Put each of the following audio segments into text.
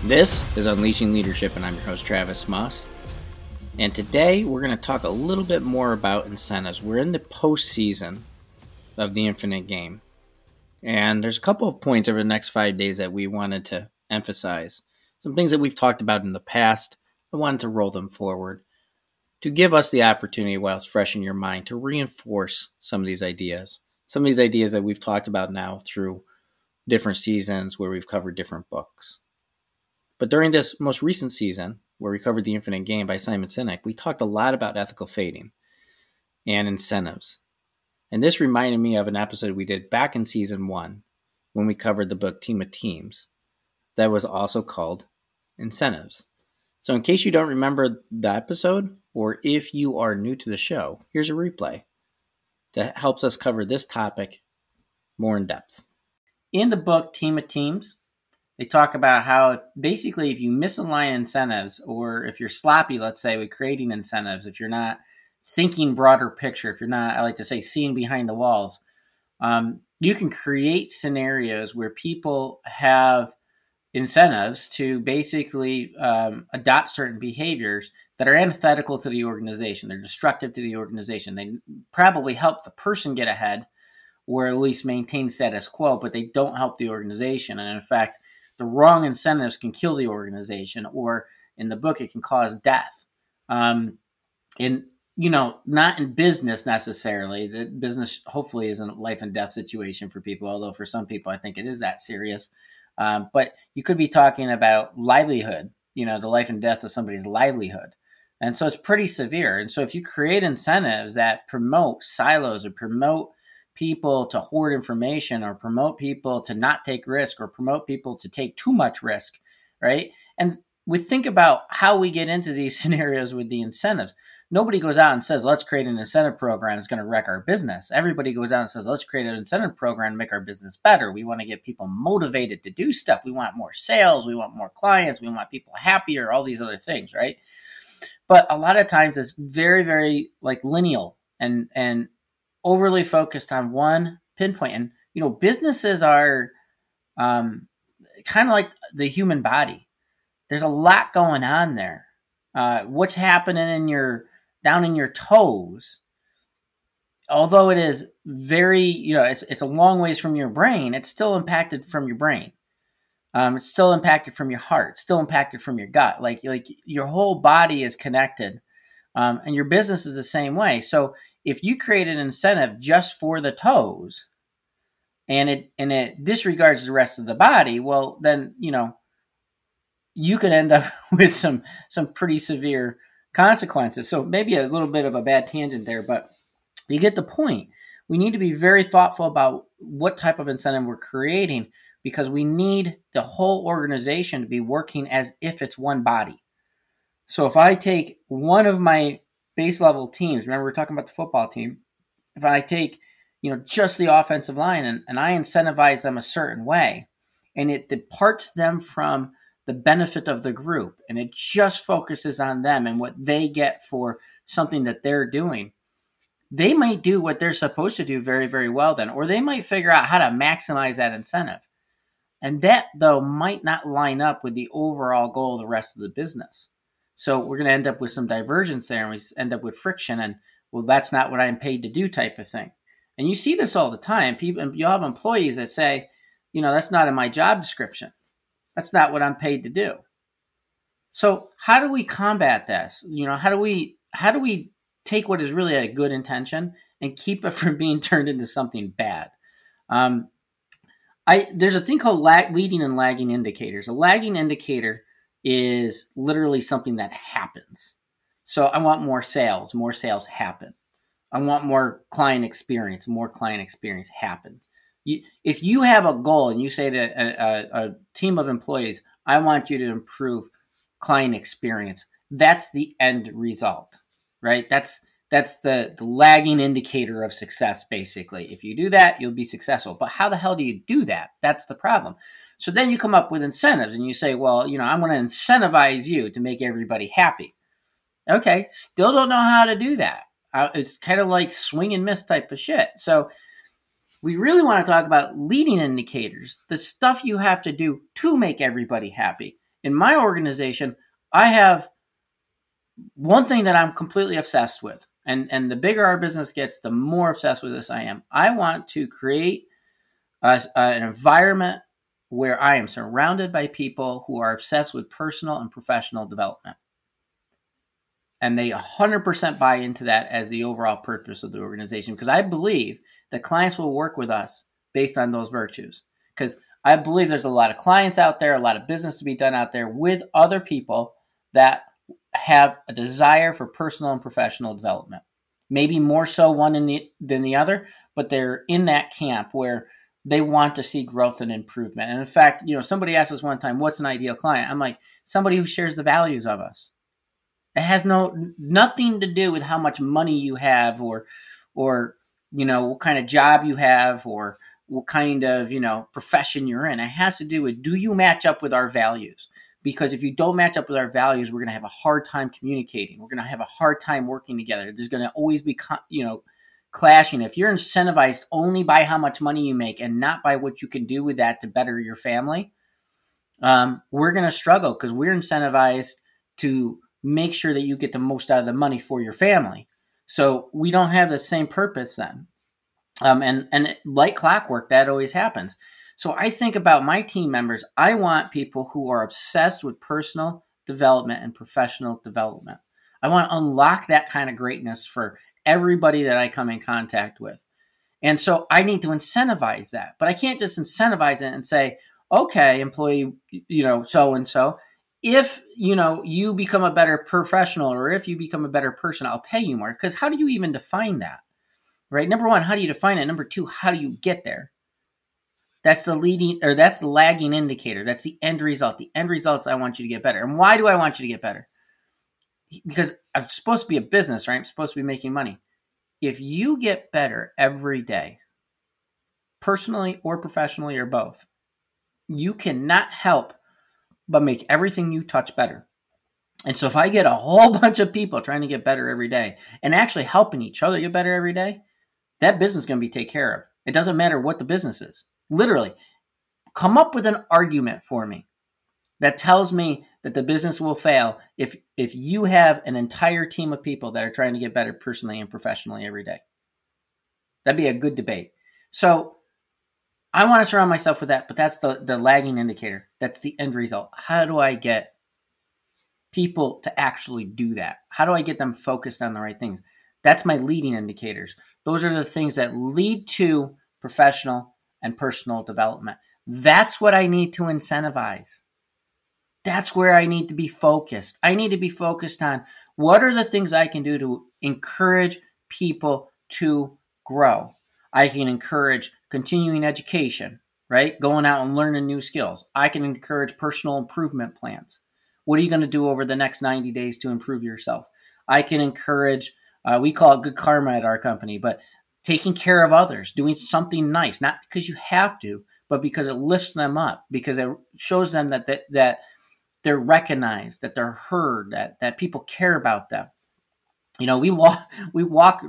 This is Unleashing Leadership, and I'm your host, Travis Moss. And today we're going to talk a little bit more about incentives. We're in the postseason of the Infinite Game. And there's a couple of points over the next 5 days that we wanted to emphasize. Some things that we've talked about in the past. I wanted to roll them forward to give us the opportunity, while it's fresh in your mind, to reinforce some of these ideas. Some of these ideas that we've talked about now through different seasons where we've covered different books. But during this most recent season, where we covered The Infinite Game by Simon Sinek, we talked a lot about ethical fading and incentives. And this reminded me of an episode we did back in season 1 when we covered the book Team of Teams that was also called Incentives. So in case you don't remember the episode, or if you are new to the show, here's a replay that helps us cover this topic more in depth. In the book Team of Teams, they talk about how if you misalign incentives, or if you're sloppy, let's say, with creating incentives, if you're not thinking broader picture, if you're not, I like to say, seeing behind the walls, you can create scenarios where people have incentives to basically adopt certain behaviors that are antithetical to the organization. They're destructive to the organization. They probably help the person get ahead, or at least maintain status quo, but they don't help the organization. And in fact, the wrong incentives can kill the organization, or in the book, it can cause death. Not in business necessarily. The business hopefully isn't a life and death situation for people, although for some people, I think it is that serious. But you could be talking about livelihood, the life and death of somebody's livelihood. And so it's pretty severe. And so if you create incentives that promote silos, or promote people to hoard information, or promote people to not take risk, or promote people to take too much risk, right? And we think about how we get into these scenarios with the incentives. Nobody goes out and says, let's create an incentive program that's going to wreck our business. Everybody goes out and says, let's create an incentive program to make our business better. We want to get people motivated to do stuff. We want more sales. We want more clients. We want people happier, all these other things, right? But a lot of times it's very, very lineal and overly focused on one pinpoint. And, businesses are kind of like the human body. There's a lot going on there. What's happening down in your toes, although it is very, it's a long ways from your brain, it's still impacted from your brain. It's still impacted from your heart, still impacted from your gut. Like your whole body is connected. And your business is the same way. So if you create an incentive just for the toes, and it disregards the rest of the body, well, then, you can end up with some pretty severe consequences. So maybe a little bit of a bad tangent there, but you get the point. We need to be very thoughtful about what type of incentive we're creating, because we need the whole organization to be working as if it's one body. So if I take one of my base level teams, remember we're talking about the football team, if I take, just the offensive line and I incentivize them a certain way, and it departs them from the benefit of the group, and it just focuses on them and what they get for something that they're doing, they might do what they're supposed to do very, very well then, or they might figure out how to maximize that incentive. And that, though, might not line up with the overall goal of the rest of the business. So we're going to end up with some divergence there, and we end up with friction, and, well, that's not what I'm paid to do type of thing. And you see this all the time. You'll have employees that say, that's not in my job description. That's not what I'm paid to do. So how do we combat this? How do we take what is really a good intention and keep it from being turned into something bad? There's a thing called leading and lagging indicators. A lagging indicator is literally something that happens. So I want more sales happen. I want more client experience happen. If you have a goal and you say to a team of employees, I want you to improve client experience, that's the end result, right? That's the lagging indicator of success, basically. If you do that, you'll be successful. But how the hell do you do that? That's the problem. So then you come up with incentives and you say, well, I'm going to incentivize you to make everybody happy. Okay, still don't know how to do that. It's kind of like swing and miss type of shit. So we really want to talk about leading indicators, the stuff you have to do to make everybody happy. in my organization, I have one thing that I'm completely obsessed with. And the bigger our business gets, the more obsessed with this I am. I want to create an environment where I am surrounded by people who are obsessed with personal and professional development. And they 100% buy into that as the overall purpose of the organization, because I believe that clients will work with us based on those virtues. Because I believe there's a lot of clients out there, a lot of business to be done out there with other people that have a desire for personal and professional development. Maybe more so one than the other, but they're in that camp where they want to see growth and improvement. And in fact, somebody asked us one time, what's an ideal client? I'm like, somebody who shares the values of us. It has nothing to do with how much money you have or what kind of job you have or what kind of, profession you're in. It has to do with, do you match up with our values? Because if you don't match up with our values, we're going to have a hard time communicating. We're going to have a hard time working together. There's going to always be, clashing. If you're incentivized only by how much money you make and not by what you can do with that to better your family, we're going to struggle because we're incentivized to make sure that you get the most out of the money for your family. So we don't have the same purpose then. And like clockwork, that always happens. So I think about my team members. I want people who are obsessed with personal development and professional development. I want to unlock that kind of greatness for everybody that I come in contact with. And so I need to incentivize that. But I can't just incentivize it and say, okay, employee, so-and-so, if, you become a better professional or if you become a better person, I'll pay you more. Because how do you even define that? Right? Number one, how do you define it? Number two, how do you get there? That's the lagging indicator. That's the end result. The end results, I want you to get better. And why do I want you to get better? Because I'm supposed to be a business, right? I'm supposed to be making money. If you get better every day, personally or professionally or both, you cannot help but make everything you touch better. And so if I get a whole bunch of people trying to get better every day and actually helping each other get better every day, that business is going to be taken care of. It doesn't matter what the business is. Literally, come up with an argument for me that tells me that the business will fail if you have an entire team of people that are trying to get better personally and professionally every day. That'd be a good debate. So I want to surround myself with that, but that's the lagging indicator. That's the end result. How do I get people to actually do that? How do I get them focused on the right things? That's my leading indicators. Those are the things that lead to professional and personal development. That's what I need to incentivize. That's where I need to be focused. I need to be focused on what are the things I can do to encourage people to grow. I can encourage continuing education, right? Going out and learning new skills. I can encourage personal improvement plans. What are you going to do over the next 90 days to improve yourself? I can encourage, we call it good karma at our company, but taking care of others, doing something nice, not because you have to, but because it lifts them up, because it shows them that they're recognized, that they're heard, that people care about them. We walk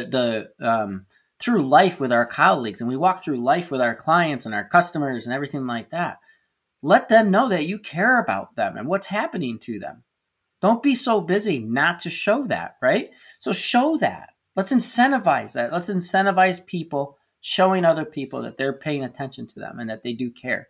through life with our colleagues, and we walk through life with our clients and our customers and everything like that. Let them know that you care about them and what's happening to them. Don't be so busy not to show that, right? So show that. Let's incentivize that. Let's incentivize people showing other people that they're paying attention to them and that they do care.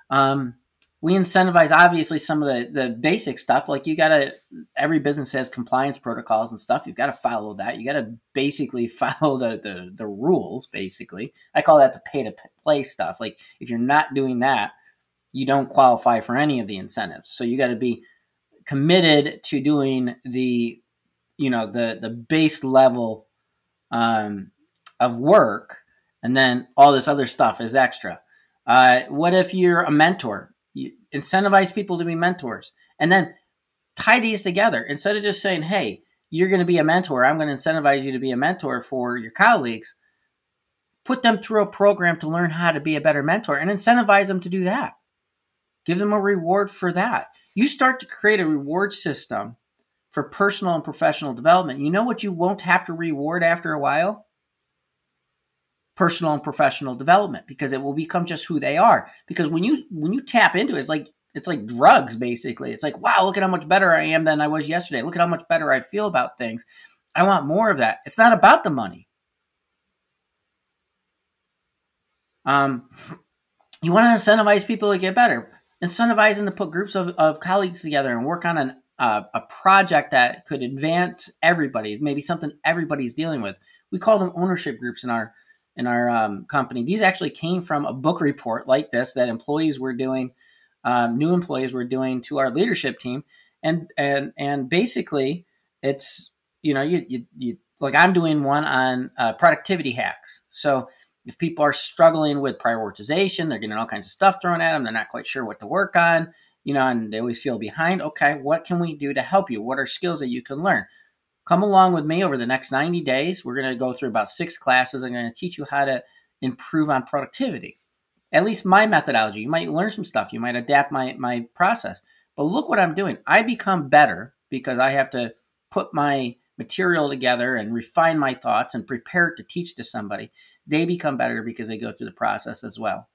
We incentivize, obviously, some of the basic stuff. Like every business has compliance protocols and stuff. You've got to follow that. You got to basically follow the rules, basically. I call that the pay to play stuff. Like if you're not doing that, you don't qualify for any of the incentives. So you got to be committed to doing the base level of work, and then all this other stuff is extra. What if you're a mentor? You incentivize people to be mentors, and then tie these together. Instead of just saying, hey, you're going to be a mentor, I'm going to incentivize you to be a mentor for your colleagues, put them through a program to learn how to be a better mentor and incentivize them to do that. Give them a reward for that. You start to create a reward system for personal and professional development. You know what you won't have to reward after a while? Personal and professional development, because it will become just who they are. Because when you tap into it, it's like it's like drugs, basically. It's like, wow, look at how much better I am than I was yesterday. Look at how much better I feel about things. I want more of that. It's not about the money. You want to incentivize people to get better. Incentivize them to put groups of colleagues together and work on a project that could advance everybody, maybe something everybody's dealing with. We call them ownership groups in our company. These actually came from a book report like this that employees were doing, new employees were doing to our leadership team, and basically it's you like I'm doing one on productivity hacks. So if people are struggling with prioritization, they're getting all kinds of stuff thrown at them, they're not quite sure what to work on, and they always feel behind. Okay, what can we do to help you? What are skills that you can learn? Come along with me over the next 90 days. We're going to go through about 6 classes. I'm going to teach you how to improve on productivity. At least my methodology. You might learn some stuff. You might adapt my process. But look what I'm doing. I become better because I have to put my material together and refine my thoughts and prepare it to teach to somebody. They become better because they go through the process as well.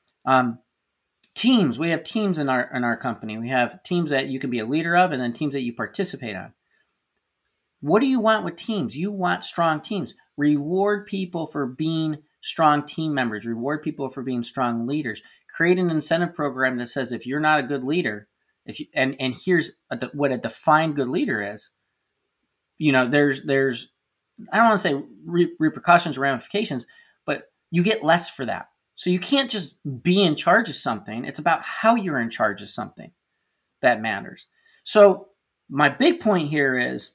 Teams. We have teams in our company. We have teams that you can be a leader of and then teams that you participate on. What do you want with teams? You want strong teams. Reward people for being strong team members. Reward people for being strong leaders. Create an incentive program that says if you're not a good leader, and here's what a defined good leader is. There's I don't want to say repercussions or ramifications, but you get less for that. So you can't just be in charge of something. It's about how you're in charge of something that matters. So my big point here is,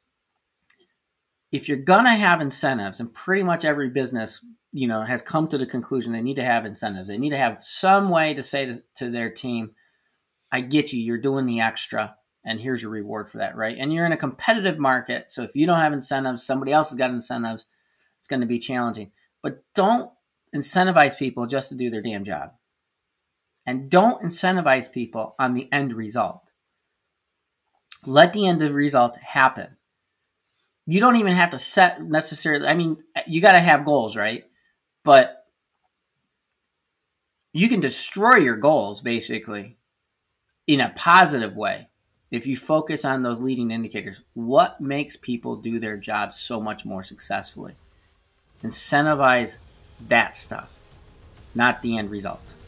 if you're going to have incentives, and pretty much every business, has come to the conclusion they need to have incentives. They need to have some way to say to their team, I get you, you're doing the extra, and here's your reward for that, right? And you're in a competitive market, so if you don't have incentives, somebody else has got incentives, it's going to be challenging. But don't incentivize people just to do their damn job. And don't incentivize people on the end result. Let the end result happen. You don't even have to set necessarily, I mean, you got to have goals, right? But you can destroy your goals basically in a positive way if you focus on those leading indicators. What makes people do their jobs so much more successfully? Incentivize that stuff, not the end result.